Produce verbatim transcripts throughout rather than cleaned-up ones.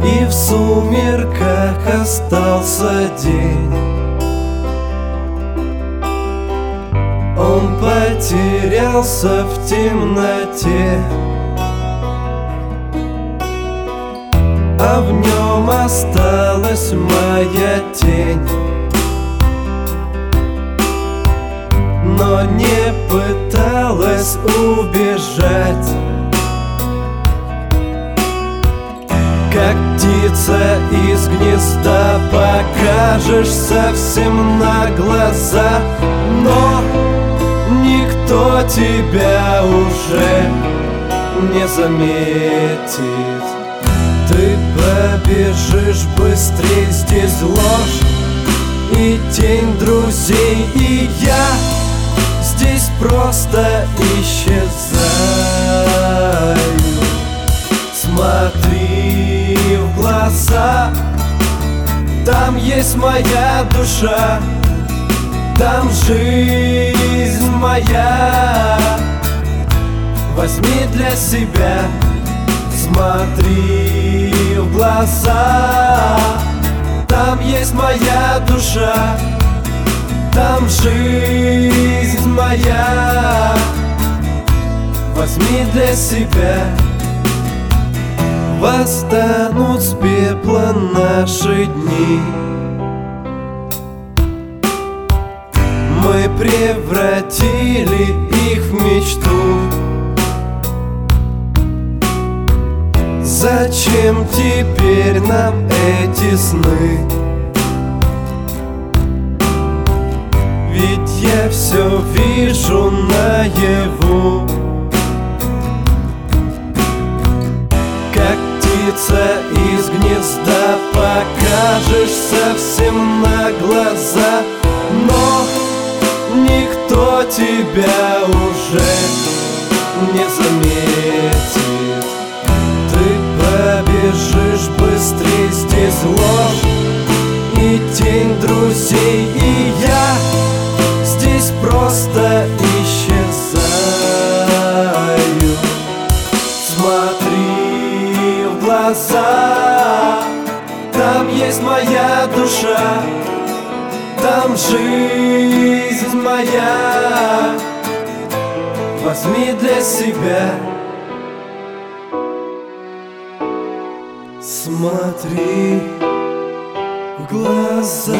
и в сумерках остался день. Он потерялся в темноте, а в нем осталась моя тень. Но не пыталась убежать, как птица из гнезда покажешься всем на глаза, но никто тебя уже не заметит. Ты побежишь быстрей, здесь ложь и тень друзей, и я здесь просто исчезаю. Смотри в глаза, там есть моя душа, там жизнь моя. Возьми для себя. Смотри в глаза, там есть моя душа, там жизнь моя. Возьми для себя. Восстанут с пепла наши дни, мы превратили их в мечту. Зачем теперь нам эти сны? Ведь я все вижу наяву. Как птица из гнезда покажешься всем на глаза, но никто тебя уже не заметит. Побежишь быстрей, здесь ложь и тень друзей, и я здесь просто исчезаю. Смотри в глаза, там есть моя душа, там жизнь моя. Возьми для себя. Смотри в глаза,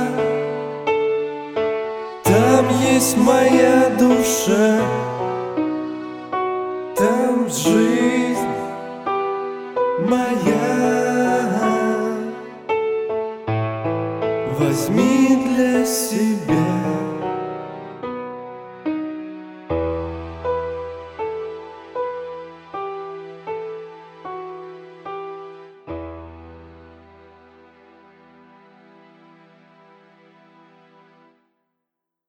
там есть моя душа, там жизнь моя. Возьми для себя.